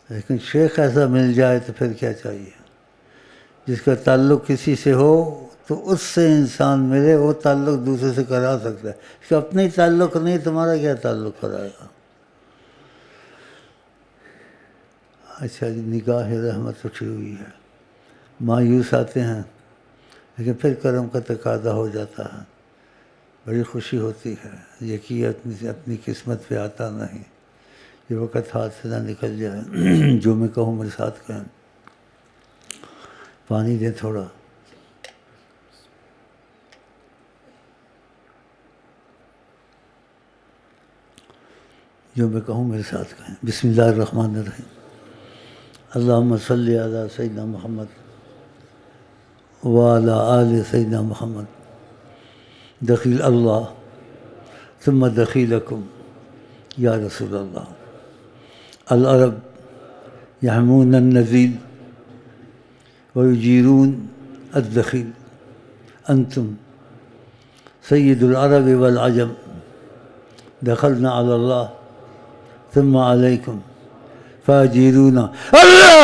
لیکن شیخ ایسا مل جائے تو پھر کیا چاہیے. جس کا تعلق کسی سے ہو تو اس سے انسان ملے، وہ تعلق دوسرے سے کرا سکتا ہے. اس کا اپنا ہی تعلق نہیں، تمہارا کیا تعلق کرائے گا. اچھا جی، نگاہ رحمت اٹھی ہوئی ہے. مایوس آتے ہیں لیکن پھر کرم کا تقاضا ہو جاتا ہے. بڑی خوشی ہوتی ہے. یقین اپنی قسمت پہ آتا نہیں. یہ وقت ہاتھ سے نہ نکل جائے. جو میں کہوں میرے ساتھ کہیں. پانی دیں تھوڑا. جو میں کہوں میرے ساتھ کہیں. بسم اللہ الرحمن الرحیم. اللہم صلی علی سیدنا محمد وعلی آل سیدنا محمد. دخیل اللہ ثم دخیلکم یا رسول اللہ. العرب یحمون النزیل ویجیرون الدخیل. انتم سید العرب والعجم. دخلنا علی اللہ ثم علیکم فاجیرونا اللہ.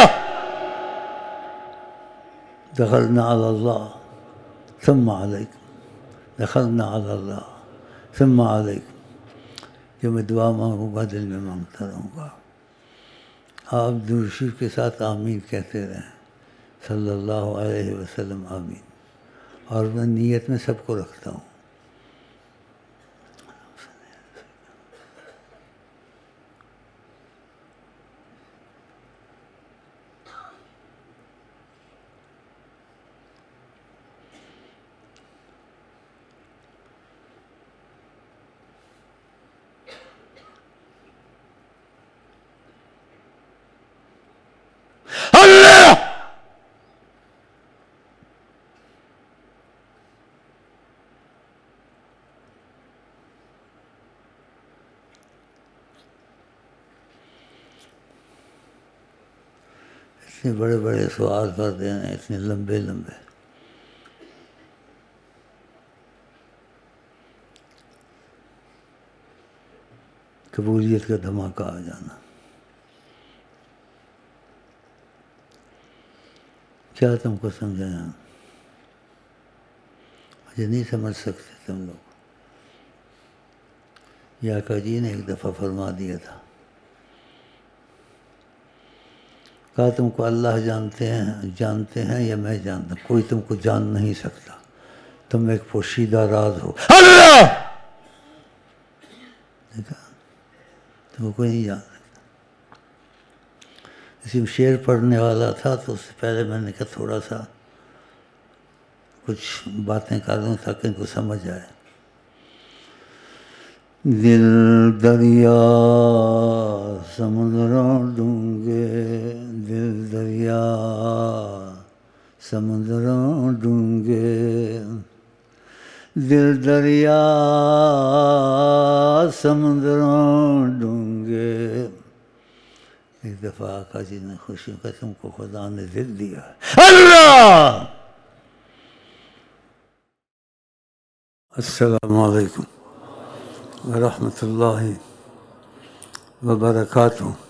دخلنا علی اللہ ثم علیکم. دخلنا علی اللہ ثم علیکم. جو میں دعا مانگوں گا دل میں مانگتا رہوں گا. آپ درود شریف کے ساتھ آمین کہتے رہیں. صلی اللہ علیہ وسلم. آمین. اور میں نیت میں سب کو رکھتا ہوں. اتنے بڑے بڑے سوال کر دینے، اتنے لمبے لمبے. قبولیت کا دھماکہ آ جانا. کیا تم کو سمجھایا؟ مجھے نہیں سمجھ سکتے تم لوگ. یا کا جی نے ایک دفعہ فرما دیا تھا، کہا تم کو اللہ جانتے ہیں یا میں جانتا ہوں. کوئی تم کو جان نہیں سکتا. تم ایک پوشیدہ راز ہو. اللہ دیکھا، تم کو کوئی نہیں جان سکتا. اسی میں شعر پڑھنے والا تھا تو اس سے پہلے میں نے کہا تھوڑا سا کچھ باتیں کر دوں تاکہ ان کو سمجھ آئے. دل دریا سمندروں ڈونگے، دل دریا سمندروں ڈونگے، دل دریا سمندروں ڈونگے. ایک دفعہ آقا جی نے خوشی کا تم کو خدا نے دل دیا. اللہ. السلام علیکم ورحمۃ اللہ وبرکاتہ.